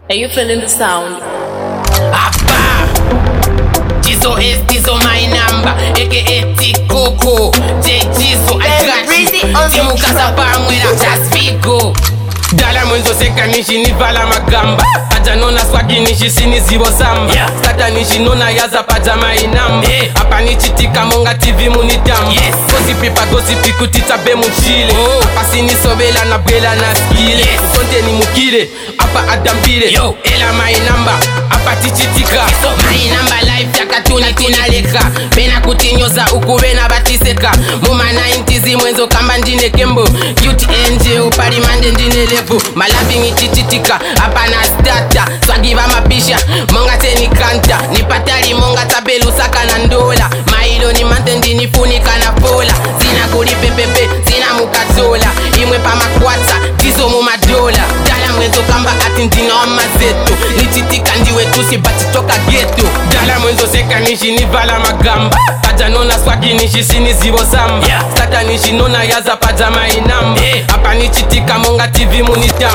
Are you feeling the sound? Abba, Jizo is Jizo my number, aka T-Coco, J Jizo, I got you. Timu Kasapa mwela, just Vigo. Dala mwenzo seka nishi nivala magamba Aja nona swagi nishi sini zibo samba Stata nishi nona yaza pajama inamba Hapa nichitika monga TV munitamba Gossipi kutita be muchile Hapa sini sobela na brela na skile Ukonte ni mukile, hapa adambile Ela mainamba, hapa tichitika Mainamba life ya katuni tinaleka Pena kutinyoza ukuwena batiseka Muma 90s mwenzo kamba njine kembo UTNJ upari mande njine levo Malavingi chichitika, hapa na stata Swagiva mapisha, monga teni kanta Nipatali monga tabelu saka na ndola Mailo ni mantendi nifunika na pola Zina kuli pepepe, zina mukatola Imwe pa makwata, tizo mu madola Dala mwenzo kamba ati ndina wa mazeto Nichitika ndiwe tusi bati toka geto Dala mwenzo seka nishi nivala magamba Paja nona swagi nishi sini zibo samba Stata nishi nona yaza pajama inamba Hapa nichitika monga TV munitamba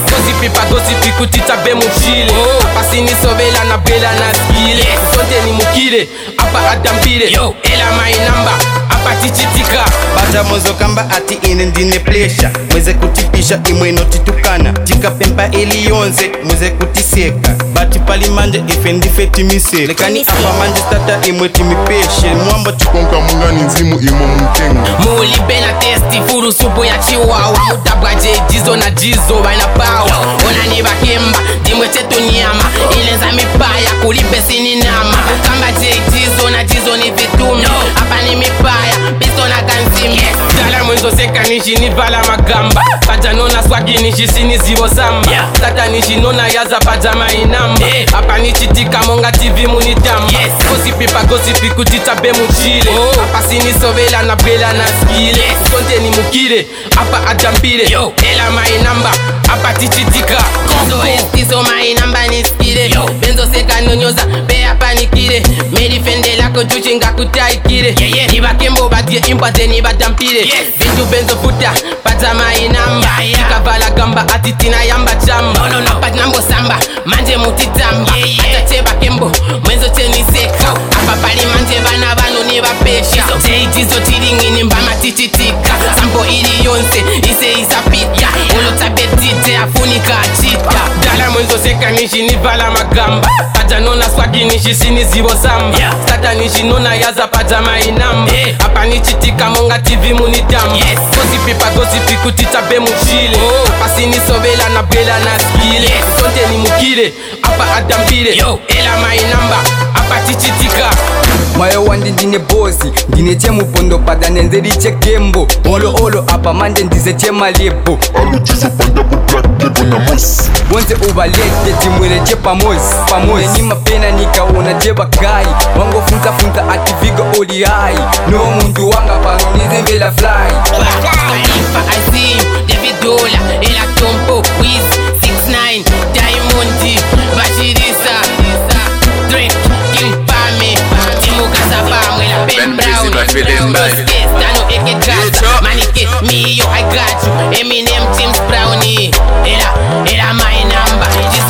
Gossipi kutita be muchile Hapa sini sovela na brela na skile Ukonte ni mukile, hapa adambile Ela mainamba, hapa tichitika Baja mwenzo kamba ati ine ndine plesha Mweze kutipisha imwe notitukana Tika pempa elionze, mweze kutiseka Bati pali manje ife ndife timiseka Lekani apa manje stata imwe timipeshe Mwamba chikonka mungani nzimu imo mtenga Muli bena testi furu supu ya chihuahua Mutabwa Jizo na Jizo baina power Ona ni bakemba, dimwe chetu nyama Ilenza mipaya, kulipe sini nama Kamba Jizo na Jizo ni vitumi Hapa ni mipaya, pisto na kanzimi Dala mwenzo seka nishi nivala magamba Paja nona swagi nishi sini zibo samba Tata nishi nona yaza pajama inamba Hapa nichitika monga TV munitamba Gossipi kutita be muchile Hapa sini sovela na brela na skile Ukonte ni mukile, hapa adambile Ela mainamba, hapa tichitika Tizo mainamba ni skile Benzo seka nonyoza, be hapa nikile Medifende lako chuchinga kutaikile Niba kembo batie impate niba tampile Bintu benzo futa, pata mainamba Ikavala gamba atitina yamba chamba Apat nambo samba, manje mutitamba Atacheba kembo, mwenzo cheni seka Hapa pali manje bana banu niba pesha Jizo tilingi nimba matichitika Sampo ili yonse, ise isapita Olo tabetite, afunika achita Dala mwenzo seka nishi nivala magamba Paja nona swagi nishi sini zibo samba Stata nishi nona yaza pajama inamba Hapa nichitika monga TV munitamba Gossipi kutita be muchile Hapa sini sovela na brela na skile Ukonte ni mukile, hapa adambile Ela mainamba, hapa tichitika Mayo wandi ndine bosi, ndine chemu pondo pada nenzeri chekembo Olo apa mande ndize chema lebo Alu Jizo panda ku black lebo na mosi Wonze ubalete timwele chepa mosi Ni mapena nikaona jeba kai Wango funza akiviga oli hai No mundu wanga pano nizembela fly Khalifa Azim, David Dola, Ela Tompo, Wiz, 6ix9ine, Diamond, Bashirisa, Drake, Kimpame, Timu Kasapa, Mwela Ben Brown, Tano Eke Gaza, Manike, me yo I got you, Eminem, James Brownie, Ela my number.